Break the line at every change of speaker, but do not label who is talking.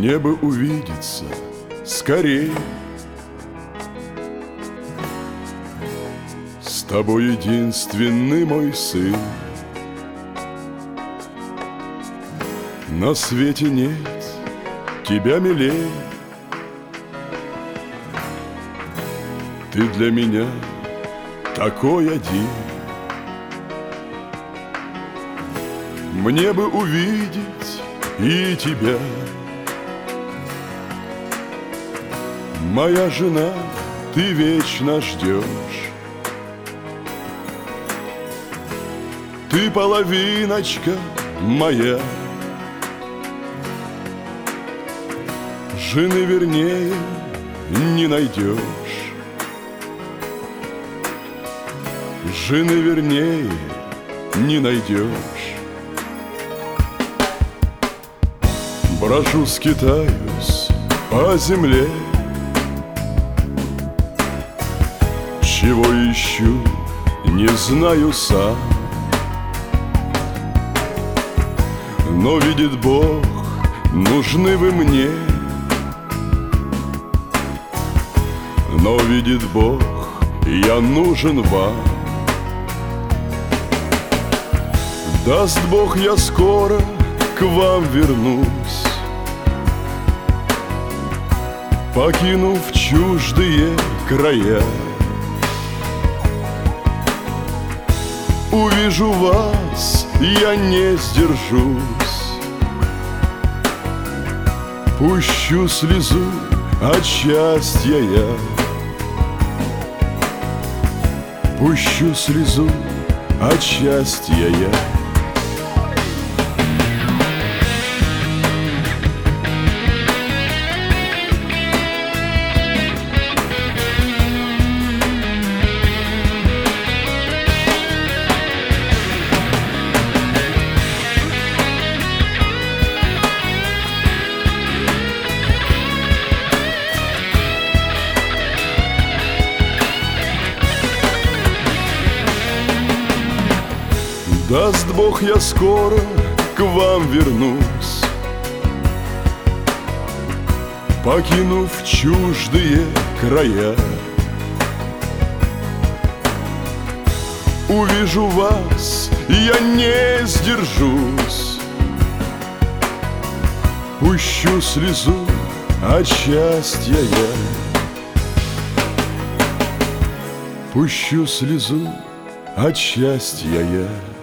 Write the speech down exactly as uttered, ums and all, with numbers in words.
Мне бы увидеться скорее с тобой, единственный мой сын. На свете нет тебя милее, ты для меня такой один. Мне бы увидеть и тебя, моя жена, ты вечно ждешь. Ты половиночка моя, жены вернее не найдешь. Жены вернее не найдешь. Брожу, скитаюсь по земле, чего ищу, не знаю сам. Но видит Бог, нужны вы мне. Но видит Бог, я нужен вам. Даст Бог, я скоро к вам вернусь, покинув чуждые края. Увижу вас, я не сдержусь, пущу слезу от счастья я. Пущу слезу от счастья я. Даст Бог, я скоро к вам вернусь, покинув чуждые края. Увижу вас, я не сдержусь, пущу слезу от счастья я. Пущу слезу от счастья я.